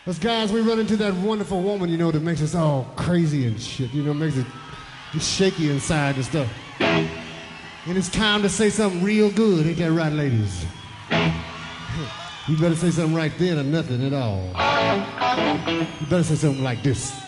Us guys, we run into that wonderful woman, you know, that makes us all crazy and shit, you know, makes it just shaky inside and stuff. And it's time to say something real good, ain't that right, ladies? You better say something right then or nothing at all. You better say something like this.